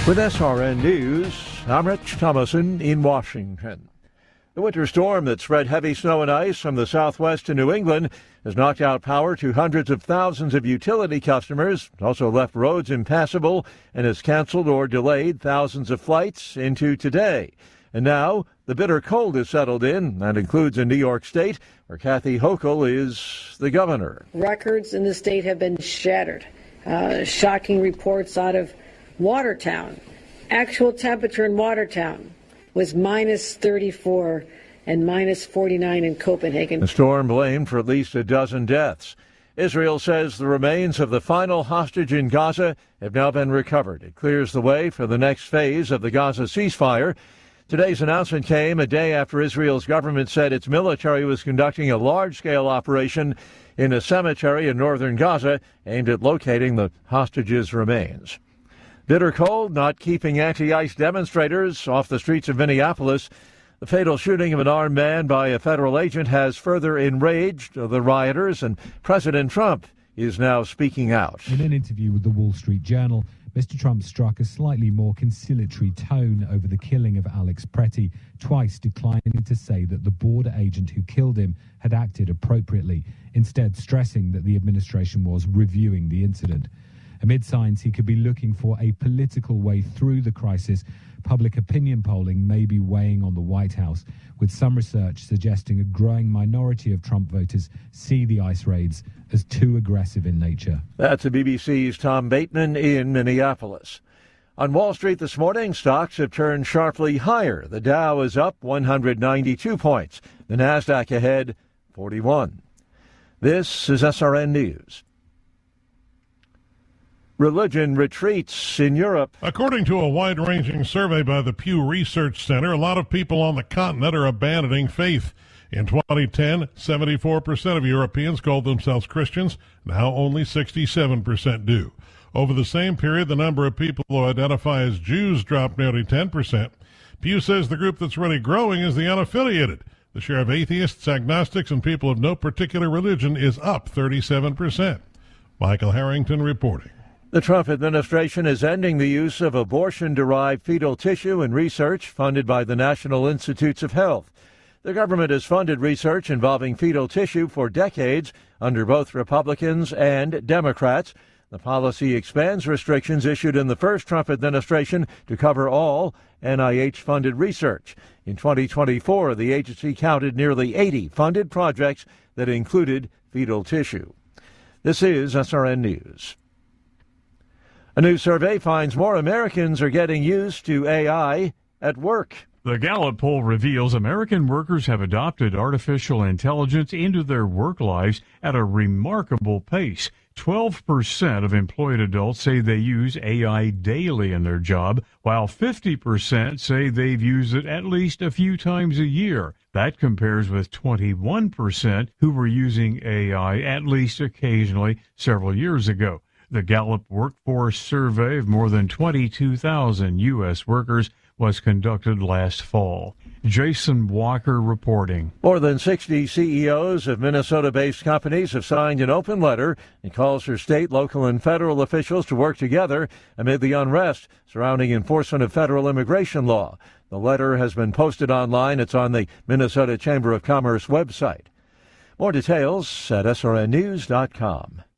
With SRN News, I'm Rich Thomason in Washington. The winter storm that spread heavy snow and ice from the southwest to New England has knocked out power to hundreds of thousands of utility customers, also left roads impassable, and has canceled or delayed thousands of flights into today. And now, the bitter cold has settled in. That includes in New York State, where Kathy Hochul is the governor. Records in the state have been shattered. Shocking reports out of Watertown. Actual temperature in Watertown was minus 34 and minus 49 in Copenhagen. The storm blamed for at least a dozen deaths. Israel says the remains of the final hostage in Gaza have now been recovered. It clears the way for the next phase of the Gaza ceasefire. Today's announcement came a day after Israel's government said its military was conducting a large-scale operation in a cemetery in northern Gaza aimed at locating the hostages' remains. Bitter cold not keeping anti-ICE demonstrators off the streets of Minneapolis. The fatal shooting of an armed man by a federal agent has further enraged the rioters, and President Trump is now speaking out. In an interview with the Wall Street Journal, Mr. Trump struck a slightly more conciliatory tone over the killing of Alex Pretty, twice declining to say that the border agent who killed him had acted appropriately, instead stressing that the administration was reviewing the incident. Amid signs he could be looking for a political way through the crisis, public opinion polling may be weighing on the White House, with some research suggesting a growing minority of Trump voters see the ICE raids as too aggressive in nature. That's the BBC's Tom Bateman in Minneapolis. On Wall Street this morning, stocks have turned sharply higher. The Dow is up 192 points. The Nasdaq ahead 41. This is SRN News. Religion retreats in Europe. According to a wide-ranging survey by the Pew Research Center, a lot of people on the continent are abandoning faith. In 2010, 74% of Europeans called themselves Christians. Now only 67% do. Over the same period, the number of people who identify as Jews dropped nearly 10%. Pew says the group that's really growing is the unaffiliated. The share of atheists, agnostics, and people of no particular religion is up 37%. Michael Harrington reporting. The Trump administration is ending the use of abortion-derived fetal tissue in research funded by the National Institutes of Health. The government has funded research involving fetal tissue for decades under both Republicans and Democrats. The policy expands restrictions issued in the first Trump administration to cover all NIH-funded research. In 2024, the agency counted nearly 80 funded projects that included fetal tissue. This is SRN News. A new survey finds more Americans are getting used to AI at work. The Gallup poll reveals American workers have adopted artificial intelligence into their work lives at a remarkable pace. 12% of employed adults say they use AI daily in their job, while 50% say they've used it at least a few times a year. That compares with 21% who were using AI at least occasionally several years ago. The Gallup Workforce Survey of more than 22,000 U.S. workers was conducted last fall. Jason Walker reporting. More than 60 CEOs of Minnesota-based companies have signed an open letter that calls for state, local, and federal officials to work together amid the unrest surrounding enforcement of federal immigration law. The letter has been posted online. It's on the Minnesota Chamber of Commerce website. More details at srnnews.com.